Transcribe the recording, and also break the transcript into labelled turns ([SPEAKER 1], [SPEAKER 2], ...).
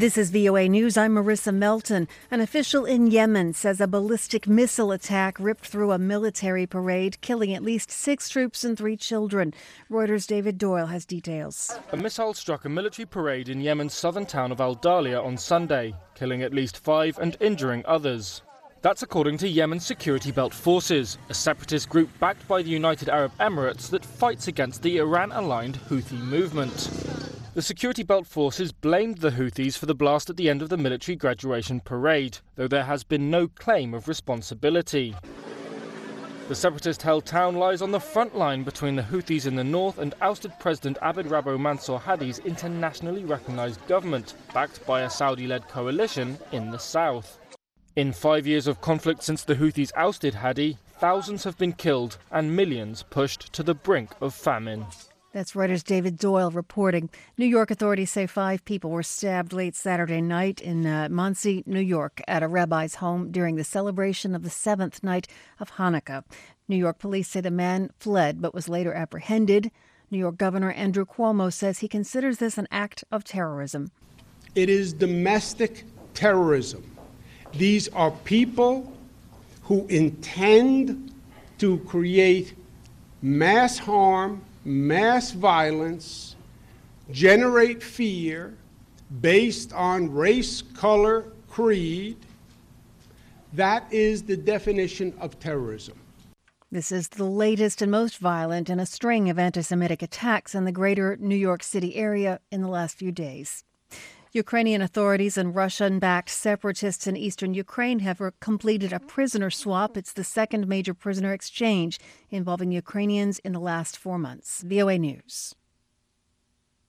[SPEAKER 1] This is VOA News. I'm Marissa Melton. An official in Yemen says a ballistic missile attack ripped through a military parade, killing at least 6 troops and 3 children. Reuters' David Doyle has details.
[SPEAKER 2] A missile struck a military parade in Yemen's southern town of Al Dalia on Sunday, killing at least 5 and injuring others. That's according to Yemen's Security Belt Forces, a separatist group backed by the United Arab Emirates that fights against the Iran-aligned Houthi movement. The Security Belt Forces blamed the Houthis for the blast at the end of the military graduation parade, though there has been no claim of responsibility. The separatist-held town lies on the front line between the Houthis in the north and ousted President Abd Rabbo Mansour Hadi's internationally recognised government, backed by a Saudi-led coalition in the south. In 5 years of conflict since the Houthis ousted Hadi, thousands have been killed and millions pushed to the brink of famine.
[SPEAKER 1] That's Reuters' David Doyle reporting. New York authorities say 5 people were stabbed late Saturday night in Monsey, New York, at a rabbi's home during the celebration of the 7th night of Hanukkah. New York police say the man fled but was later apprehended. New York Governor Andrew Cuomo says he considers this an act of terrorism.
[SPEAKER 3] It is domestic terrorism. These are people who intend to create mass harm, mass violence, generate fear based on race, color, creed. That is the definition of terrorism.
[SPEAKER 1] This is the latest and most violent in a string of anti-Semitic attacks in the greater New York City area in the last few days. Ukrainian authorities and Russian-backed separatists in eastern Ukraine have completed a prisoner swap. It's the second major prisoner exchange involving Ukrainians in the last 4 months. VOA News.